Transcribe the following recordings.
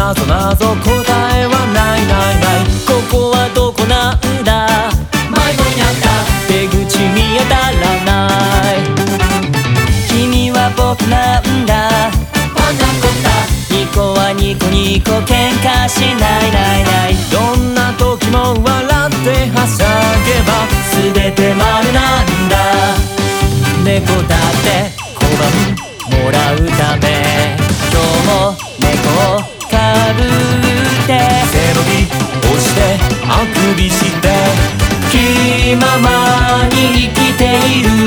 なぞなぞ答えはないないない。ここはどこなんだ、迷子になった、出口見当たらない。君は僕なんだ、パタコタ、ニコはニコニコ喧嘩しないないない。どんな時も笑ってはしゃげば全て丸なんだ。猫だって小判もらうため、今日も猫をかぶって背伸び押してあくびして気ままに生きている。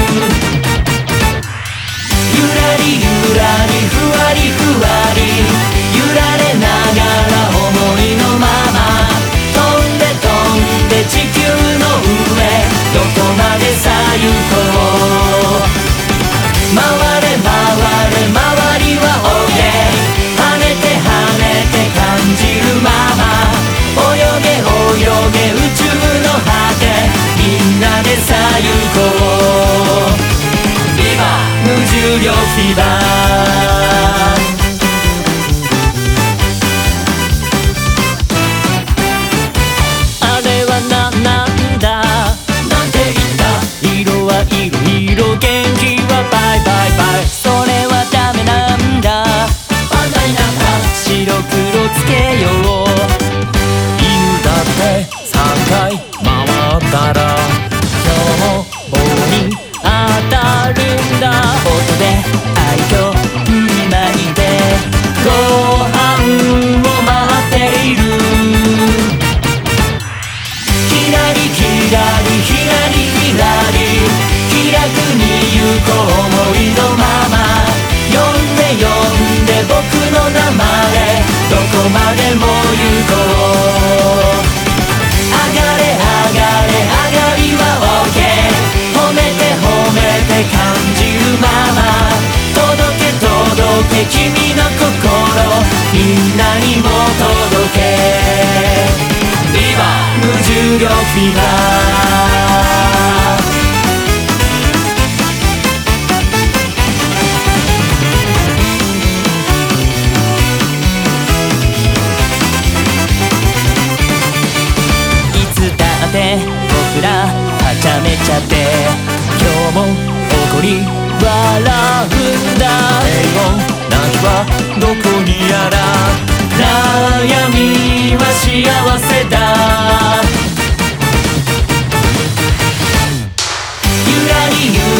ゆらりゆらりふわりふわり揺られながら思いのまま飛んで飛んで地球の上どこまでさ行こう。回れ回れ回りは OK、 跳ねて跳ねて感じるまま泳げ泳げ宇宙の果てみんなでさ行こう。ビバ無重力フィーバー。あれはなんだ、なんて言った、色は色色元気はバイバイバイ。それはダメなんだ、バカになった、白黒つけよう。犬だって3回回ったら今日も棒に当たるんだ。音で愛嬌振りまいてご飯を待っている。ひらりひらりひらりひらり気楽に行こう思いのまま呼んで呼んで僕の名前どこまでも行こう。上がれ上がれ上がりは OK、 褒めて褒めて感じるまま届け届け君の心みんなにも届け。ビバ無重力フィーバー。いつだって僕らはちゃめちゃで今日も怒り笑うんだ。平穏な日はどこにやら悩みは幸せだ。ゆらりゆ